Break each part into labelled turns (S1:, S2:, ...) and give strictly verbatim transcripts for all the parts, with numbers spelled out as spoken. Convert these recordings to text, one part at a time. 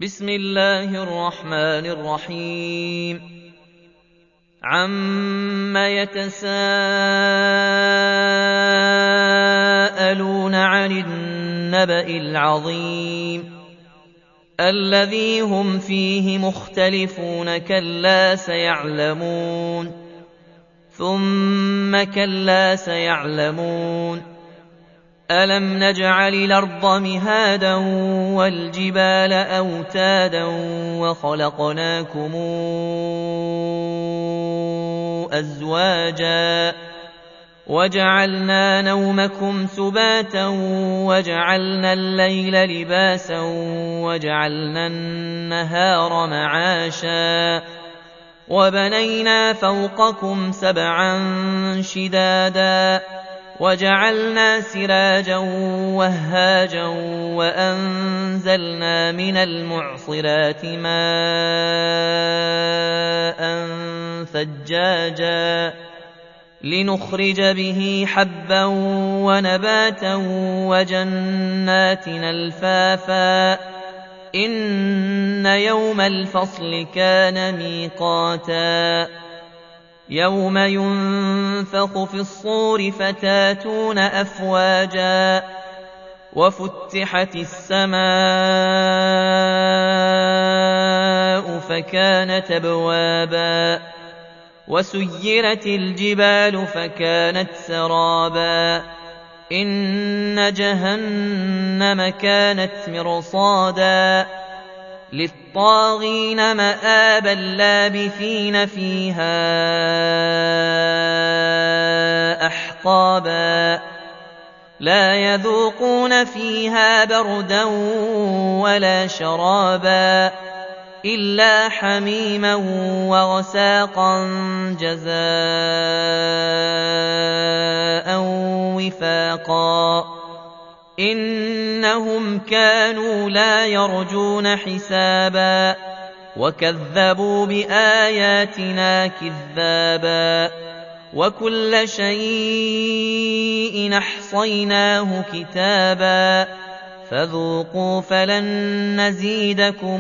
S1: بسم الله الرحمن الرحيم عَمَّ يَتَسَاءَلُونَ عَنِ النَّبَإِ الْعَظِيمِ الَّذِي هُمْ فِيهِ مُخْتَلِفُونَ كَلَّا سَيَعْلَمُونَ ثُمَّ كَلَّا سَيَعْلَمُونَ أَلَمْ نَجْعَلِ الْأَرْضَ مِهَادًا وَالْجِبَالَ أَوْتَادًا وَخَلَقْنَاكُمْ أَزْوَاجًا وَجَعَلْنَا نَوْمَكُمْ سُبَاتًا وَجَعَلْنَا اللَّيْلَ لِبَاسًا وَجَعَلْنَا النَّهَارَ مَعَاشًا وَبَنَيْنَا فَوْقَكُمْ سَبْعًا شِدَادًا وَجَعَلْنَا سِرَاجًا وَهَّاجًا وَأَنزَلْنَا مِنَ الْمُعْصِرَاتِ مَاءً ثَجَّاجًا لِنُخْرِجَ بِهِ حَبًّا وَنَبَاتًا وَجَنَّاتٍ أَلْفَافًا إِنَّ يَوْمَ الْفَصْلِ كَانَ مِيقَاتًا يَوْمَ يُنفَخُ فِي الصُّورِ فَتَأْتُونَ أَفْوَاجًا وَفُتِحَتِ السَّمَاءُ فَكَانَتْ أَبْوَابًا وَسُيِّرَتِ الْجِبَالُ فَكَانَتْ سَرَابًا إِنَّ جَهَنَّمَ كَانَتْ مِرْصَادًا لِّلطَّاغِينَ مَآبًا لَّابِثِينَ فِيهَا أَحْقَابًا لَّا يَذُوقُونَ فِيهَا بَرْدًا وَلَا شَرَابًا إِلَّا حَمِيمًا وَغَسَّاقًا جَزَاءً وِفَاقًا إِنَّهُمْ كَانُوا لَا يَرْجُونَ حِسَابًا وَكَذَّبُوا بِآيَاتِنَا كِذَّابًا وَكُلَّ شَيْءٍ أَحْصَيْنَاهُ كِتَابًا فَذُوقُوا فَلَن نَّزِيدَكُمْ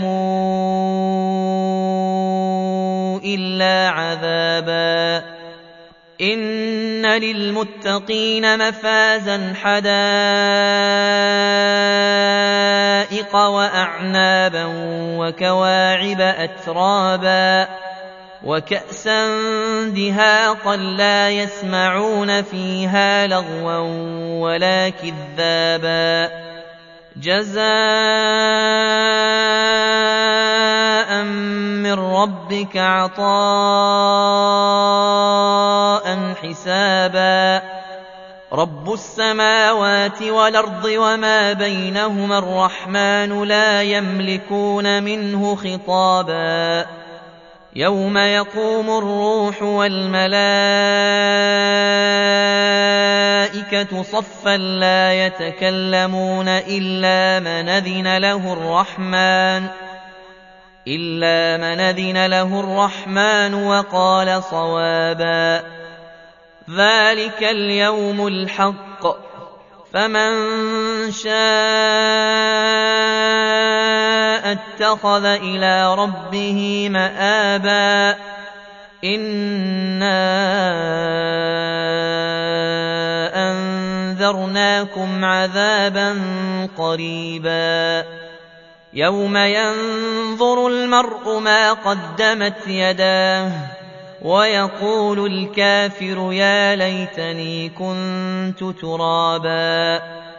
S1: إِلَّا عَذَابًا إِنَّ لِلْمُتَّقِينَ مَفَازًا حَدَائِقَ وَأَعْنَابًا وَكَوَاعِبَ أَتْرَابًا وَكَأْسًا دِهَاقًا لَّا يَسْمَعُونَ فِيهَا لَغْوًا وَلَا كِذَّابًا جَزَاءً مِّن رَّبِّكَ عَطَاءً حِسَابًا رَّبُّ السَّمَاوَاتِ وَالْأَرْضِ وَمَا بَيْنَهُمَا الرَّحْمَٰنُ لَا يَمْلِكُونَ مِنْهُ خِطَابًا يَوْمَ يَقُومُ الرُّوحُ وَالْمَلَائِكَةُ صَفًّا لَّا يَتَكَلَّمُونَ إِلَّا مَنْ أَذِنَ لَهُ الرَّحْمَٰنُ وَقَالَ صَوَابًا ذَٰلِكَ الْيَوْمُ الْحَقُّ فَمَن شَاءَ اتَّخَذَ إِلَىٰ رَبِّهِ مَآبًا إِنَّا أَنذَرْنَاكُمْ عَذَابًا قَرِيبًا يَوْمَ يَنظُرُ الْمَرْءُ مَا قَدَّمَتْ يَدَاهُ وَيَقُولُ الْكَافِرُ يَا لَيْتَنِي كُنتُ تُرَابًا